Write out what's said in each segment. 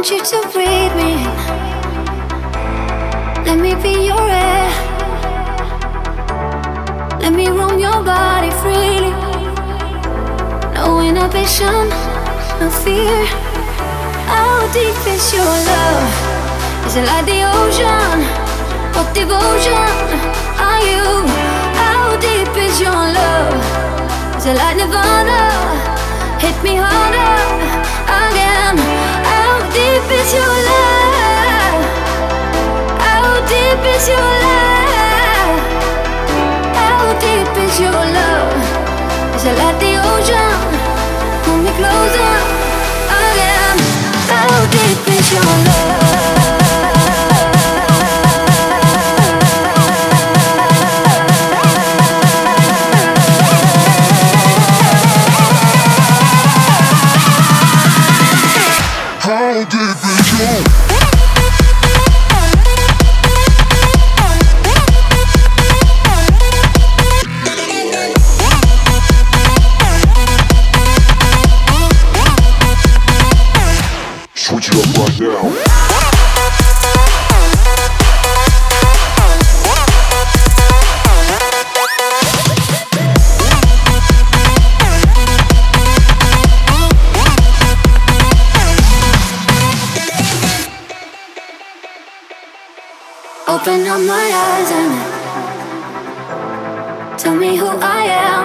you to breathe me in. Let me be your air. Let me roam your body freely. No inhibition, no fear. How deep is your love? Is it like the ocean? What devotion are you? How deep is your love? Is it like Nirvana? Hit me harder again. How deep is your love? How deep is your love? How deep is your love? Is it like the ocean? Pull me closer again. How deep is your love? How deep is your? Switch it up right now. Open up my eyes and tell me who I am.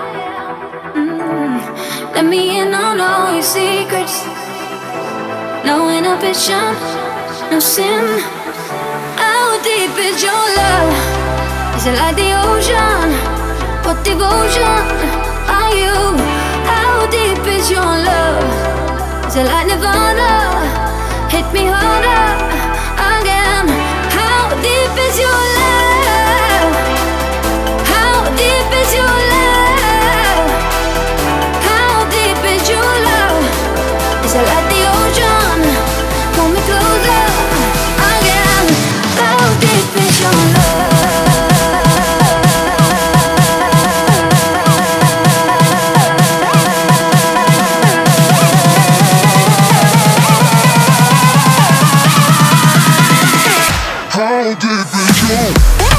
Let me in on all your secrets. No inhibition, no sin. How deep is your love? Is it like the ocean? What devotion are you? How deep is your love? Is it like Nirvana? Hit me harder again. How deep is your love? How deep is your love? How deep is your love? Is it like the ocean? Pull me closer again. How deep is your love? How deep is your?